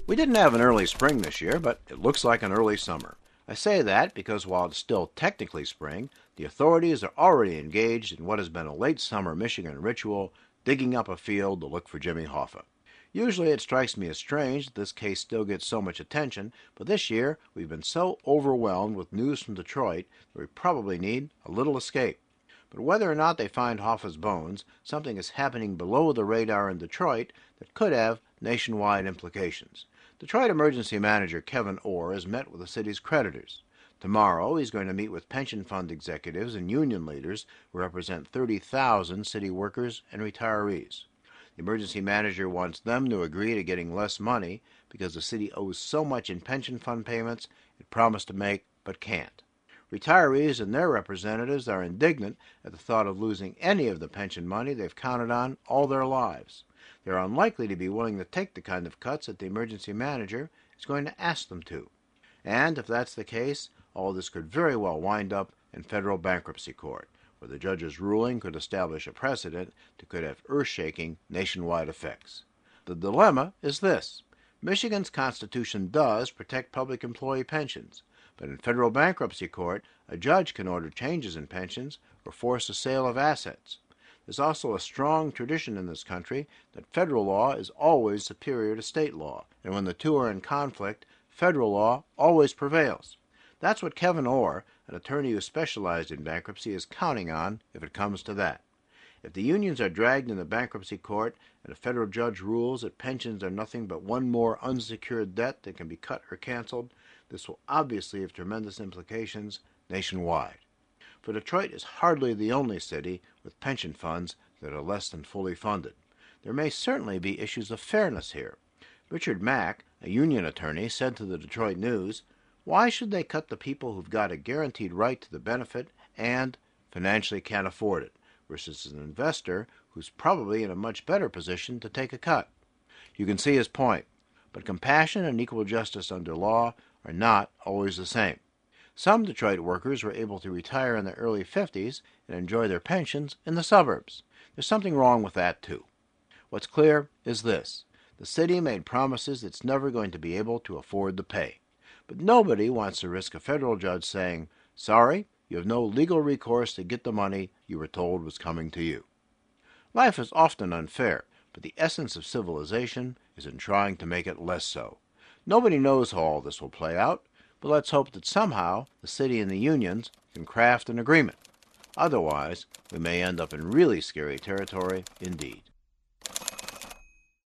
We didn't have an early spring this year, but it looks like an early summer. I say that because while it's still technically spring, the authorities are already engaged in what has been a late summer Michigan ritual, digging up a field to look for Jimmy Hoffa. Usually it strikes me as strange that this case still gets so much attention, but this year we've been so overwhelmed with news from Detroit that we probably need a little escape. But whether or not they find Hoffa's bones, something is happening below the radar in Detroit that could have nationwide implications. Detroit Emergency Manager Kevin Orr has met with the city's creditors. Tomorrow he's going to meet with pension fund executives and union leaders who represent 30,000 city workers and retirees. The emergency manager wants them to agree to getting less money because the city owes so much in pension fund payments it promised to make but can't. Retirees and their representatives are indignant at the thought of losing any of the pension money they've counted on all their lives. They're unlikely to be willing to take the kind of cuts that the emergency manager is going to ask them to. And if that's the case, all this could very well wind up in federal bankruptcy court, where the judge's ruling could establish a precedent that could have earth-shaking nationwide effects. The dilemma is this. Michigan's Constitution does protect public employee pensions, but in federal bankruptcy court, a judge can order changes in pensions or force a sale of assets. There's also a strong tradition in this country that federal law is always superior to state law, and when the two are in conflict, federal law always prevails. That's what Kevin Orr, an attorney who specialized in bankruptcy, is counting on if it comes to that. If the unions are dragged into bankruptcy court and a federal judge rules that pensions are nothing but one more unsecured debt that can be cut or canceled, this will obviously have tremendous implications nationwide. For Detroit is hardly the only city with pension funds that are less than fully funded. There may certainly be issues of fairness here. Richard Mack, a union attorney, said to the Detroit News, "Why should they cut the people who've got a guaranteed right to the benefit and financially can't afford it, versus an investor who's probably in a much better position to take a cut?" You can see his point, but compassion and equal justice under law are not always the same. Some Detroit workers were able to retire in their early 50s and enjoy their pensions in the suburbs. There's something wrong with that, too. What's clear is this. The city made promises it's never going to be able to afford to pay. But nobody wants to risk a federal judge saying, "Sorry, you have no legal recourse to get the money you were told was coming to you." Life is often unfair, but the essence of civilization is in trying to make it less so. Nobody knows how all this will play out, but let's hope that somehow the city and the unions can craft an agreement. Otherwise, we may end up in really scary territory indeed.